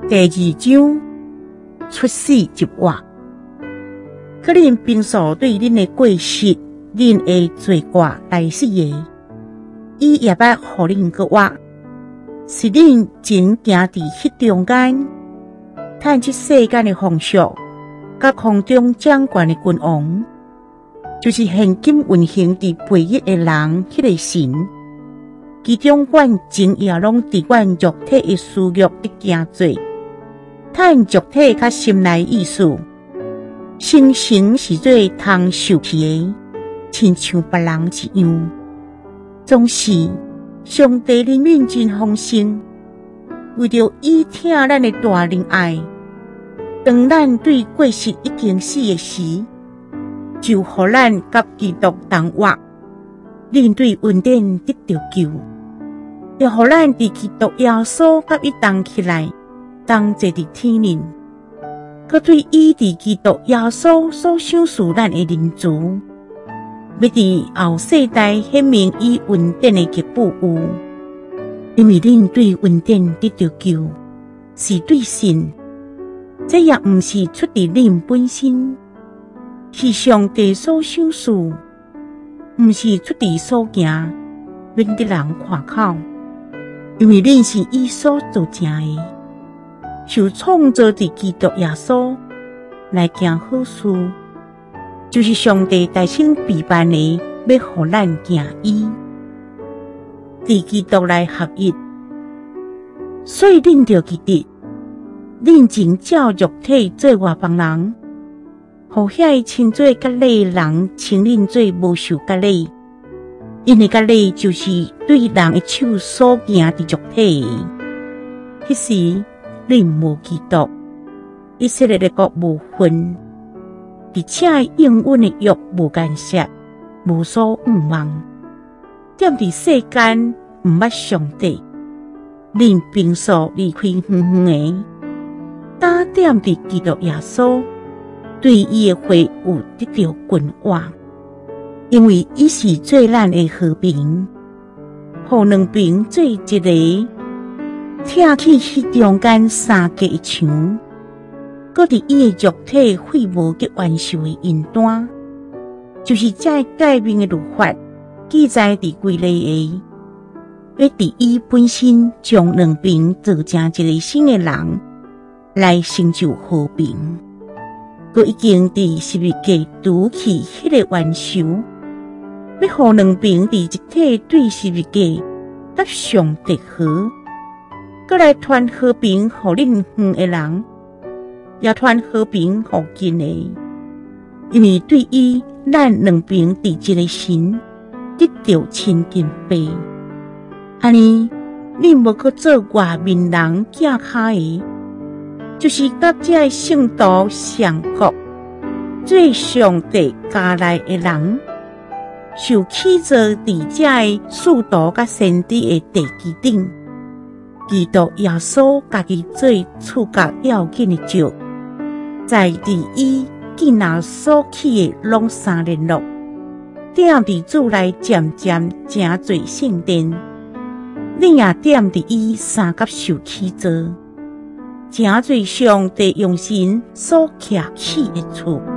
第2章出世入活。可恁平素对恁的过失、恁的罪过来说的，伊也捌互恁个活，是恁真行伫迄中间，趁这世间的风俗，甲空中掌权的君王，就是现今运行伫背逆的人，迄个神，其中阮真也拢伫阮肉体的私欲伫行做，趁肉体甲心内意思，生成是做通受气的，亲像别人一样。总是上帝怜悯真丰盛，为着伊疼咱的大仁爱，当咱对过失已经死的时，就互咱甲基督同活，恁对恩典得着救，又互咱伫基督耶稣甲伊同起来，同坐伫天灵，佮对伊伫基督耶稣所赏赐咱的仁慈，要伫后世代显明伊恩典的极富有。因为恁对恩典得着救，是对神，这也毋是出自恁本身，是上帝所赏赐，毋是出自所行，免得人看口。因为恁是伊所造成的，受创造伫基督耶稣来行好事，就是上帝大声备办的，要互咱行伊，伫基督来合一。所以恁着记得，恁真照肉体做外邦人，互遐亲做甲礼的人称恁做无受甲礼，因为甲礼就是对人的手所行伫肉体的。迄时恁无基督，以色列的国无分，而且应允的约无干涉，无所仰望，踮伫世间毋捌上帝。恁平素离开远远的，打点伫基督耶稣，对伊的会有得着君活，因为伊是做咱的和平，互两边做一个，拆去迄中间三隔一墙，搁伫伊的肉体废无及完受的因端，就是这改变的律法记载伫规例的。要伫伊本身将两边造成一个新的人，来成就和平。佮已经伫十字架除去迄个冤仇，要互两边伫一体对十字架甲上帝和，佮来传和平互恁远的人，也传和平互近的。因为对伊，咱两边伫一个神，得着亲近白。安尼，恁无搁做外面人脚骹的，就是甲这圣徒上国，做上帝家内的人，受起造伫这使徒甲先知的地基顶，基督耶稣家己做触角要紧的石，在伫伊见那所起的拢三联络，踮伫主内渐渐成做圣殿。恁也踮伫伊三角受起造，成做上帝用神所徛起的厝。